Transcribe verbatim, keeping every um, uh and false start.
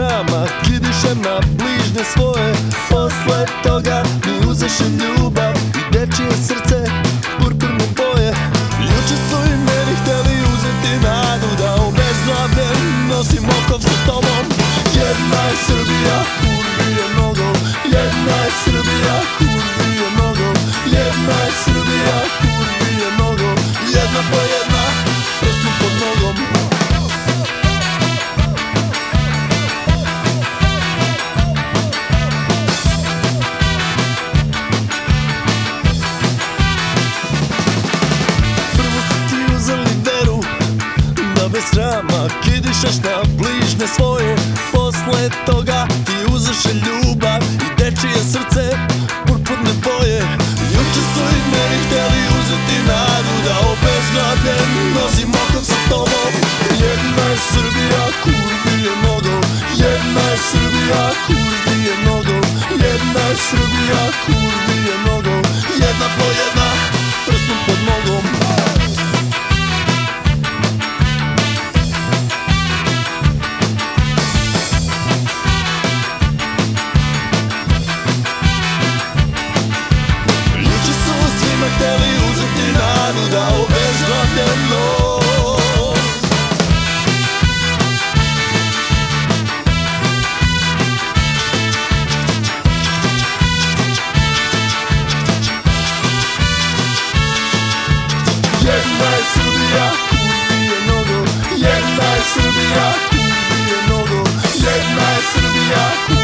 srama kidišem na bližnje svoje. Posle toga mi uzeše ljubav i dečije srce purpurne boje. Juče su i meni hteli uzeti nadu da obezglavljen nosim okov sa tobom. Jedna je Srbija, kurvi je mnogo. Jedna je Srbija, kurvi je mnogo. Jedna je Srbija, kurvi je mnogo. Jedna po jedna, prstom pod nogom. Bez srama kidišeš na bližnje svoje. Posle toga ti uzeše ljubav i dečije srce purpurne boje. Juče su i meni hteli uzeti nadu da obezglavljen nosim okov sa tobom. Jedna je Srbija, kurvi je mnogo. Jedna je Srbija, kurvi je mnogo. Jedna je Srbija, kurvi je mnogo. Jedna po jedna, prstom pod nogom. Hteli uzeti nadu da obezglavljen nos. Jedna je Srbija, kurvi je mnogo. Jedna je Srbija, kurvi je mnogo. Jedna je Srbija,